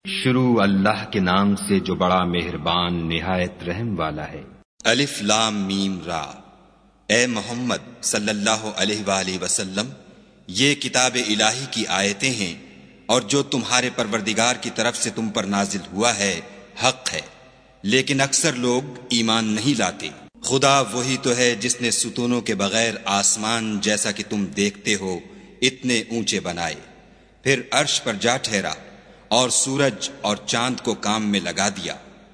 شروع اللہ کے نام سے جو بڑا مہربان نہایت رحم والا ہے۔ الف لام میم را۔ اے محمد صلی اللہ علیہ وآلہ وسلم، یہ کتاب الہی کی آیتیں ہیں اور جو تمہارے پروردگار کی طرف سے تم پر نازل ہوا ہے حق ہے، لیکن اکثر لوگ ایمان نہیں لاتے۔ خدا وہی تو ہے جس نے ستونوں کے بغیر آسمان جیسا کہ تم دیکھتے ہو اتنے اونچے بنائے، پھر عرش پر جا ٹھہرا اور سورج اور چاند کو کام میں لگا دیا،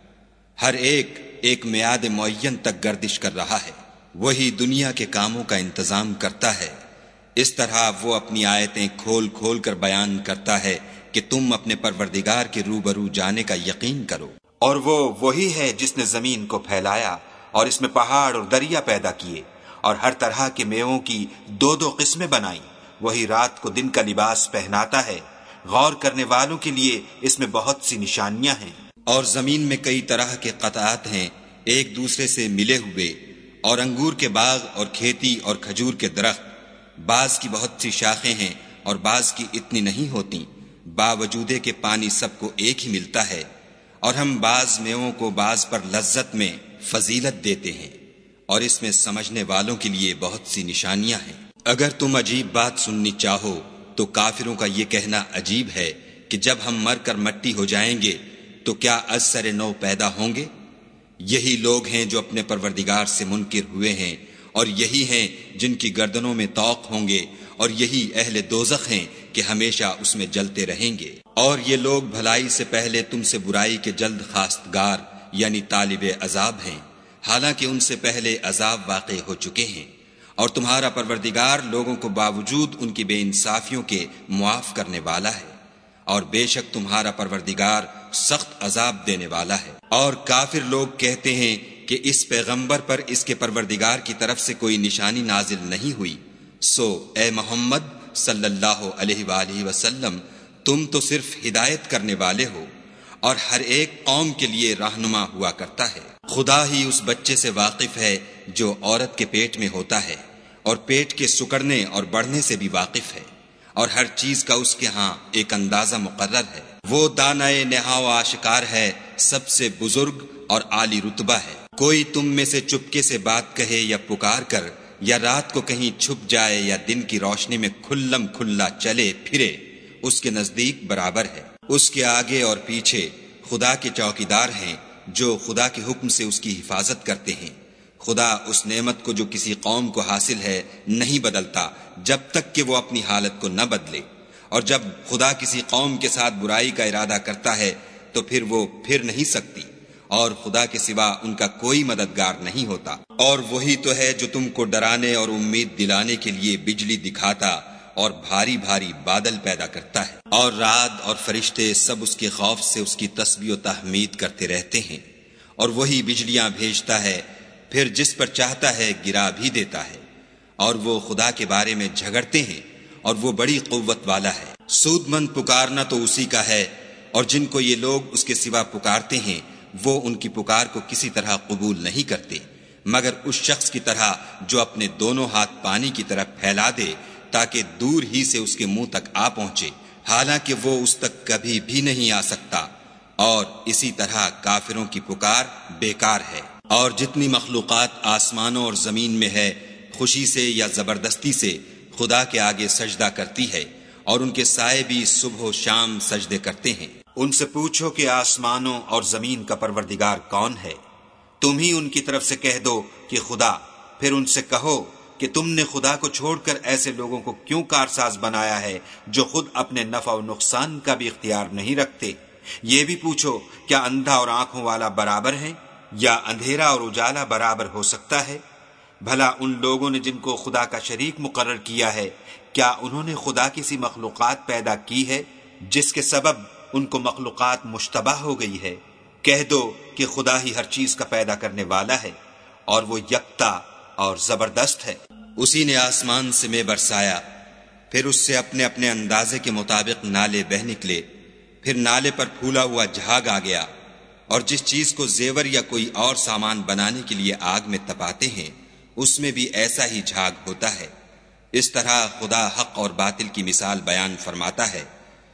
ہر ایک میعاد معین تک گردش کر رہا ہے۔ وہی دنیا کے کاموں کا انتظام کرتا ہے، اس طرح وہ اپنی آیتیں کھول کھول کر بیان کرتا ہے کہ تم اپنے پروردگار کے روبرو جانے کا یقین کرو۔ اور وہ وہی ہے جس نے زمین کو پھیلایا اور اس میں پہاڑ اور دریا پیدا کیے اور ہر طرح کے میووں کی دو دو قسمیں بنائیں۔ وہی رات کو دن کا لباس پہناتا ہے، غور کرنے والوں کے لیے اس میں بہت سی نشانیاں ہیں۔ اور زمین میں کئی طرح کے قطعات ہیں ایک دوسرے سے ملے ہوئے، اور انگور کے باغ اور کھیتی اور کھجور کے درخت، بعض کی بہت سی شاخیں ہیں اور بعض کی اتنی نہیں ہوتی، باوجود کہ پانی سب کو ایک ہی ملتا ہے۔ اور ہم بعض میووں کو بعض پر لذت میں فضیلت دیتے ہیں، اور اس میں سمجھنے والوں کے لیے بہت سی نشانیاں ہیں۔ اگر تم عجیب بات سننی چاہو تو کافروں کا یہ کہنا عجیب ہے کہ جب ہم مر کر مٹی ہو جائیں گے تو کیا از سر نو پیدا ہوں گے؟ یہی لوگ ہیں جو اپنے پروردگار سے منکر ہوئے ہیں، اور یہی ہیں جن کی گردنوں میں طوق ہوں گے، اور یہی اہل دوزخ ہیں کہ ہمیشہ اس میں جلتے رہیں گے۔ اور یہ لوگ بھلائی سے پہلے تم سے برائی کے جلد خواستگار یعنی طالب عذاب ہیں، حالانکہ ان سے پہلے عذاب واقع ہو چکے ہیں۔ اور تمہارا پروردگار لوگوں کو باوجود ان کی بے انصافیوں کے معاف کرنے والا ہے، اور بے شک تمہارا پروردگار سخت عذاب دینے والا ہے۔ اور کافر لوگ کہتے ہیں کہ اس پیغمبر پر اس کے پروردگار کی طرف سے کوئی نشانی نازل نہیں ہوئی، سو اے محمد صلی اللہ علیہ وآلہ وسلم، تم تو صرف ہدایت کرنے والے ہو، اور ہر ایک قوم کے لیے رہنما ہوا کرتا ہے۔ خدا ہی اس بچے سے واقف ہے جو عورت کے پیٹ میں ہوتا ہے، اور پیٹ کے سکڑنے اور بڑھنے سے بھی واقف ہے، اور ہر چیز کا اس کے ہاں ایک اندازہ مقرر ہے۔ وہ دانائے نہا و آشکار ہے، سب سے بزرگ اور عالی رتبہ ہے۔ کوئی تم میں سے چپکے سے بات کہے یا پکار کر، یا رات کو کہیں چھپ جائے یا دن کی روشنی میں کھلم کھلا چلے پھرے، اس کے نزدیک برابر ہے۔ اس کے آگے اور پیچھے خدا کے چوکیدار ہیں جو خدا کے حکم سے اس کی حفاظت کرتے ہیں۔ خدا اس نعمت کو جو کسی قوم کو حاصل ہے نہیں بدلتا جب تک کہ وہ اپنی حالت کو نہ بدلے، اور جب خدا کسی قوم کے ساتھ برائی کا ارادہ کرتا ہے تو پھر وہ پھر نہیں سکتی، اور خدا کے سوا ان کا کوئی مددگار نہیں ہوتا۔ اور وہی تو ہے جو تم کو ڈرانے اور امید دلانے کے لیے بجلی دکھاتا اور بھاری بھاری بادل پیدا کرتا ہے، اور رعد اور فرشتے سب اس کے خوف سے اس کی تسبیح و تحمید کرتے رہتے ہیں۔ اور وہی بجلیاں بھیجتا ہے، پھر جس پر چاہتا ہے گرا بھی دیتا ہے، اور وہ خدا کے بارے میں جھگڑتے ہیں، اور وہ بڑی قوت والا ہے۔ سود مند پکارنا تو اسی کا ہے، اور جن کو یہ لوگ اس کے سوا پکارتے ہیں وہ ان کی پکار کو کسی طرح قبول نہیں کرتے، مگر اس شخص کی طرح جو اپنے دونوں ہاتھ پانی کی طرف پھیلا دے تاکہ دور ہی سے اس کے منہ تک آ پہنچے، حالانکہ وہ اس تک کبھی بھی نہیں آ سکتا۔ اور اسی طرح کافروں کی پکار بیکار ہے۔ اور جتنی مخلوقات آسمانوں اور زمین میں ہے، خوشی سے یا زبردستی سے خدا کے آگے سجدہ کرتی ہے، اور ان کے سائے بھی صبح و شام سجدے کرتے ہیں۔ ان سے پوچھو کہ آسمانوں اور زمین کا پروردگار کون ہے؟ تم ہی ان کی طرف سے کہہ دو کہ خدا۔ پھر ان سے کہو کہ تم نے خدا کو چھوڑ کر ایسے لوگوں کو کیوں کارساز بنایا ہے جو خود اپنے نفع و نقصان کا بھی اختیار نہیں رکھتے؟ یہ بھی پوچھو کیا اندھا اور آنکھوں والا برابر ہے، یا اندھیرا اور اجالا برابر ہو سکتا ہے؟ بھلا ان لوگوں نے جن کو خدا کا شریک مقرر کیا ہے، کیا انہوں نے خدا کی سی مخلوقات پیدا کی ہے جس کے سبب ان کو مخلوقات مشتبہ ہو گئی ہے؟ کہہ دو کہ خدا ہی ہر چیز کا پیدا کرنے والا ہے، اور وہ یکتا اور زبردست ہے۔ اسی نے آسمان سے میں برسایا، پھر اس سے اپنے اپنے اندازے کے مطابق نالے بہ نکلے، پھر نالے پر پھولا ہوا جھاگ آ گیا، اور جس چیز کو زیور یا کوئی اور سامان بنانے کے لیے آگ میں تپاتے ہیں اس میں بھی ایسا ہی جھاگ ہوتا ہے۔ اس طرح خدا حق اور باطل کی مثال بیان فرماتا ہے۔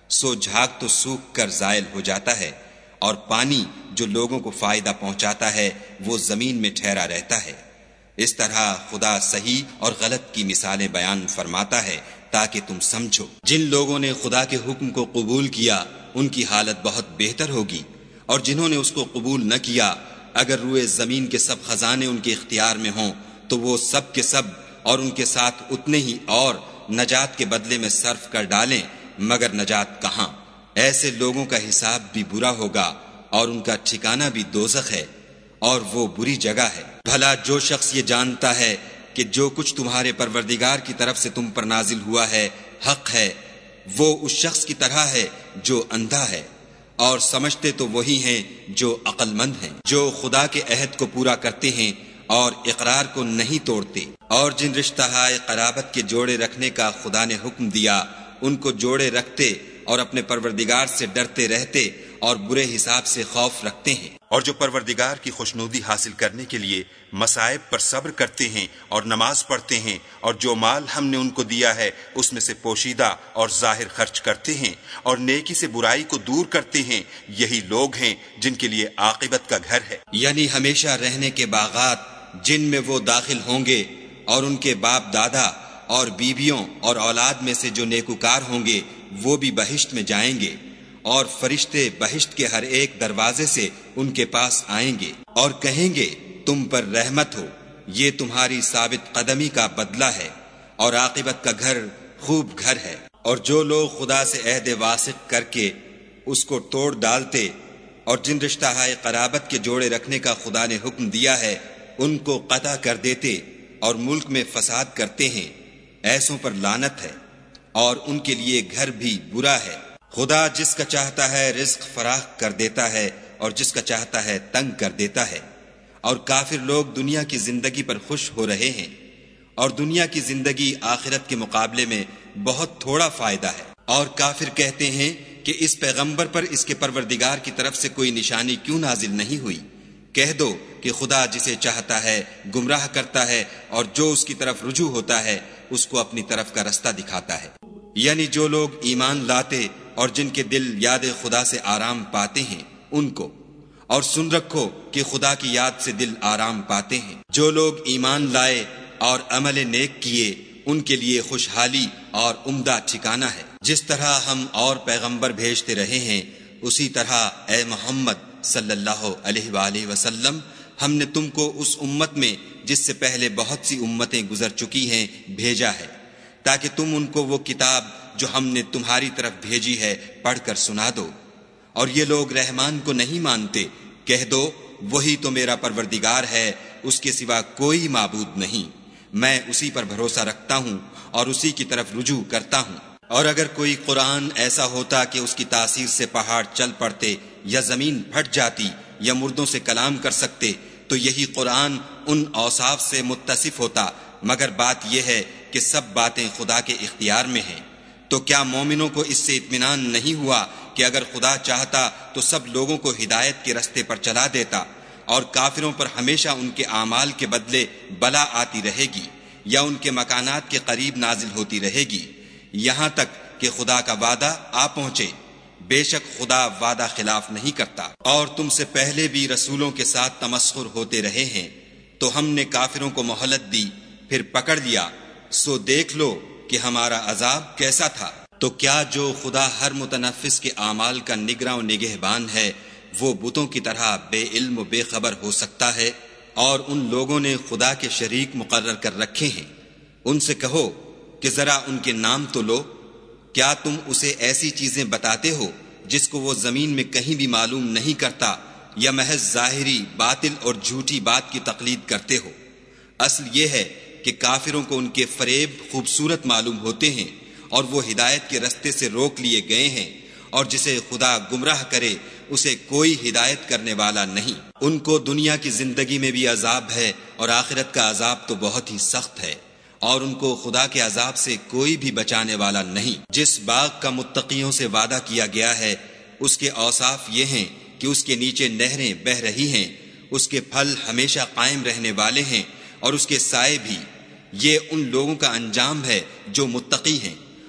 سو جھاگ تو سوکھ کر زائل ہو جاتا ہے، اور پانی جو لوگوں کو فائدہ پہنچاتا ہے وہ زمین میں ٹھہرا رہتا ہے۔ اس طرح خدا صحیح اور غلط کی مثالیں بیان فرماتا ہے تاکہ تم سمجھو۔ جن لوگوں نے خدا کے حکم کو قبول کیا ان کی حالت بہت بہتر ہوگی، اور جنہوں نے اس کو قبول نہ کیا، اگر روئے زمین کے سب خزانے ان کے اختیار میں ہوں تو وہ سب کے سب اور ان کے ساتھ اتنے ہی اور نجات کے بدلے میں صرف کر ڈالیں، مگر نجات کہاں؟ ایسے لوگوں کا حساب بھی برا ہوگا اور ان کا ٹھکانہ بھی دوزخ ہے، اور وہ بری جگہ ہے۔ بھلا جو شخص یہ جانتا ہے کہ جو کچھ تمہارے پروردگار کی طرف سے تم پر نازل ہوا ہے حق ہے، وہ اس شخص کی طرح ہے جو اندھا ہے، اور سمجھتے تو وہی ہیں جو عقل مند ہیں، جو خدا کے عہد کو پورا کرتے ہیں اور اقرار کو نہیں توڑتے، اور جن رشتہ ہائے قرابت کے جوڑے رکھنے کا خدا نے حکم دیا ان کو جوڑے رکھتے اور اپنے پروردگار سے ڈرتے رہتے اور برے حساب سے خوف رکھتے ہیں، اور جو پروردگار کی خوشنودی حاصل کرنے کے لیے مصائب پر صبر کرتے ہیں اور نماز پڑھتے ہیں، اور جو مال ہم نے ان کو دیا ہے اس میں سے پوشیدہ اور ظاہر خرچ کرتے ہیں اور نیکی سے برائی کو دور کرتے ہیں، یہی لوگ ہیں جن کے لیے عاقبت کا گھر ہے، یعنی ہمیشہ رہنے کے باغات جن میں وہ داخل ہوں گے، اور ان کے باپ دادا اور بیویوں اور اولاد میں سے جو نیکوکار ہوں گے وہ بھی بہشت میں جائیں گے، اور فرشتے بہشت کے ہر ایک دروازے سے ان کے پاس آئیں گے اور کہیں گے تم پر رحمت ہو، یہ تمہاری ثابت قدمی کا بدلہ ہے، اور عاقبت کا گھر خوب گھر ہے۔ اور جو لوگ خدا سے عہد واثق کر کے اس کو توڑ ڈالتے اور جن رشتہ ہائے قرابت کے جوڑے رکھنے کا خدا نے حکم دیا ہے ان کو قطع کر دیتے اور ملک میں فساد کرتے ہیں، ایسوں پر لعنت ہے، اور ان کے لیے گھر بھی برا ہے۔ خدا جس کا چاہتا ہے رزق فراخ کر دیتا ہے اور جس کا چاہتا ہے تنگ کر دیتا ہے، اور کافر لوگ دنیا کی زندگی پر خوش ہو رہے ہیں، اور دنیا کی زندگی آخرت کے مقابلے میں بہت تھوڑا فائدہ ہے۔ اور کافر کہتے ہیں کہ اس پیغمبر پر اس کے پروردگار کی طرف سے کوئی نشانی کیوں نازل نہیں ہوئی؟ کہہ دو کہ خدا جسے چاہتا ہے گمراہ کرتا ہے، اور جو اس کی طرف رجوع ہوتا ہے اس کو اپنی طرف کا رستہ دکھاتا ہے۔ یعنی جو لوگ ایمان لاتے اور جن کے دل یاد خدا سے آرام پاتے ہیں ان کو، اور سن رکھو کہ خدا کی یاد سے دل آرام پاتے ہیں۔ جو لوگ ایمان لائے اور عمل نیک کیے ان کے لیے خوشحالی اور عمدہ ٹھکانہ ہے۔ جس طرح ہم اور پیغمبر بھیجتے رہے ہیں اسی طرح اے محمد صلی اللہ علیہ وآلہ وسلم ہم نے تم کو اس امت میں جس سے پہلے بہت سی امتیں گزر چکی ہیں بھیجا ہے، تاکہ تم ان کو وہ کتاب جو ہم نے تمہاری طرف بھیجی ہے پڑھ کر سنا دو۔ اور یہ لوگ رحمان کو نہیں مانتے، کہہ دو وہی تو میرا پروردگار ہے، اس کے سوا کوئی معبود نہیں، میں اسی پر بھروسہ رکھتا ہوں اور اسی کی طرف رجوع کرتا ہوں۔ اور اگر کوئی قرآن ایسا ہوتا کہ اس کی تاثیر سے پہاڑ چل پڑتے یا زمین پھٹ جاتی یا مردوں سے کلام کر سکتے تو یہی قرآن ان اوصاف سے متصف ہوتا، مگر بات یہ ہے کہ سب باتیں خدا کے اختیار میں ہیں۔ تو کیا مومنوں کو اس سے اطمینان نہیں ہوا کہ اگر خدا چاہتا تو سب لوگوں کو ہدایت کے رستے پر چلا دیتا، اور کافروں پر ہمیشہ ان کے اعمال کے بدلے بلا آتی رہے گی یا ان کے مکانات کے قریب نازل ہوتی رہے گی، یہاں تک کہ خدا کا وعدہ آ پہنچے۔ بے شک خدا وعدہ خلاف نہیں کرتا۔ اور تم سے پہلے بھی رسولوں کے ساتھ تمسخر ہوتے رہے ہیں، تو ہم نے کافروں کو مہلت دی پھر پکڑ لیا، سو دیکھ لو کہ ہمارا عذاب کیسا تھا۔ تو کیا جو خدا ہر متنفس کے اعمال کا نگراں و نگہبان ہے وہ بتوں کی طرح بے علم و بے خبر ہو سکتا ہے؟ اور ان لوگوں نے خدا کے شریک مقرر کر رکھے ہیں، ان سے کہو کہ ذرا ان کے نام تو لو۔ کیا تم اسے ایسی چیزیں بتاتے ہو جس کو وہ زمین میں کہیں بھی معلوم نہیں کرتا، یا محض ظاہری باطل اور جھوٹی بات کی تقلید کرتے ہو؟ اصل یہ ہے کہ کافروں کو ان کے فریب خوبصورت معلوم ہوتے ہیں اور وہ ہدایت کے رستے سے روک لیے گئے ہیں، اور جسے خدا گمراہ کرے اسے کوئی ہدایت کرنے والا نہیں۔ ان کو دنیا کی زندگی میں بھی عذاب ہے اور آخرت کا عذاب تو بہت ہی سخت ہے، اور ان کو خدا کے عذاب سے کوئی بھی بچانے والا نہیں۔ جس باغ کا متقیوں سے وعدہ کیا گیا ہے اس کے اوصاف یہ ہیں کہ اس کے نیچے نہریں بہہ رہی ہیں، اس کے پھل ہمیشہ قائم رہنے والے ہیں اور اس کے سائے بھی۔ یہ ان لوگوں کا انجام ہے جو متقی ہیں،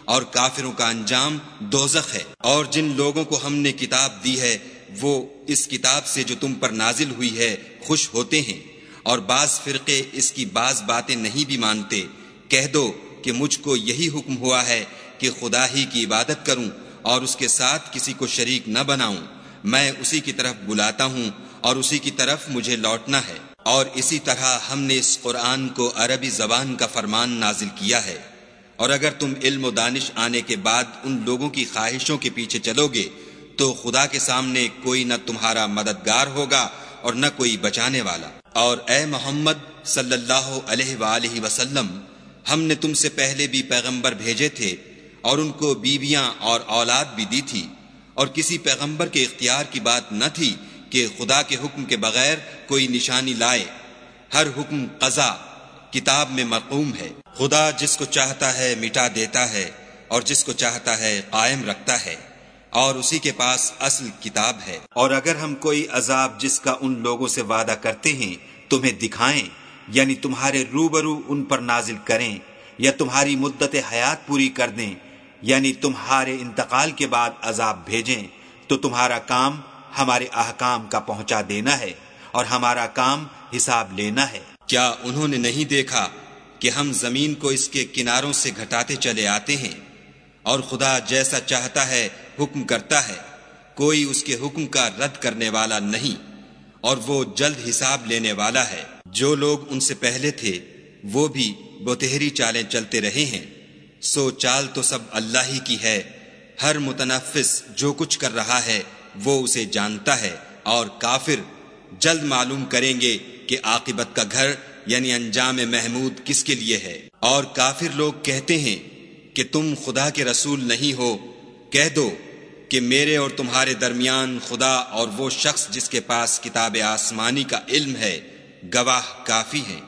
اور کافروں کا انجام دوزخ ہے۔ اور جن لوگوں کو ہم نے کتاب دی ہے وہ اس کتاب سے جو تم پر نازل ہوئی ہے خوش ہوتے ہیں، اور بعض فرقے اس کی بعض باتیں نہیں بھی مانتے۔ کہہ دو کہ مجھ کو یہی حکم ہوا ہے کہ خدا ہی کی عبادت کروں اور اس کے ساتھ کسی کو شریک نہ بناؤں۔ میں اسی کی طرف بلاتا ہوں اور اسی کی طرف مجھے لوٹنا ہے۔ اور اسی طرح ہم نے اس قرآن کو عربی زبان کا فرمان نازل کیا ہے، اور اگر تم علم و دانش آنے کے بعد ان لوگوں کی خواہشوں کے پیچھے چلو گے تو خدا کے سامنے کوئی نہ تمہارا مددگار ہوگا اور نہ کوئی بچانے والا۔ اور اے محمد صلی اللہ علیہ وآلہ وسلم، ہم نے تم سے پہلے بھی پیغمبر بھیجے تھے اور ان کو بیویاں اور اولاد بھی دی تھی، اور کسی پیغمبر کے اختیار کی بات نہ تھی کہ خدا کے حکم کے بغیر کوئی نشانی لائے۔ ہر حکم قضا کتاب میں مرقوم ہے۔ خدا جس کو چاہتا ہے مٹا دیتا ہے اور جس کو چاہتا ہے قائم رکھتا ہے، اور اسی کے پاس اصل کتاب ہے۔ اور اگر ہم کوئی عذاب جس کا ان لوگوں سے وعدہ کرتے ہیں تمہیں دکھائیں، یعنی تمہارے روبرو ان پر نازل کریں، یا تمہاری مدت حیات پوری کر دیں، یعنی تمہارے انتقال کے بعد عذاب بھیجیں، تو تمہارا کام ہمارے احکام کا پہنچا دینا ہے اور ہمارا کام حساب لینا ہے۔ کیا انہوں نے نہیں دیکھا کہ ہم زمین کو اس کے کناروں سے گھٹاتے چلے آتے ہیں، اور خدا جیسا چاہتا ہے حکم کرتا ہے، کوئی اس کے حکم کا رد کرنے والا نہیں، اور وہ جلد حساب لینے والا ہے۔ جو لوگ ان سے پہلے تھے وہ بھی بتہری چالیں چلتے رہے ہیں، سو چال تو سب اللہ ہی کی ہے۔ ہر متنفس جو کچھ کر رہا ہے وہ اسے جانتا ہے، اور کافر جلد معلوم کریں گے کہ عاقبت کا گھر یعنی انجام محمود کس کے لیے ہے۔ اور کافر لوگ کہتے ہیں کہ تم خدا کے رسول نہیں ہو۔ کہہ دو کہ میرے اور تمہارے درمیان خدا اور وہ شخص جس کے پاس کتاب آسمانی کا علم ہے گواہ کافی ہیں۔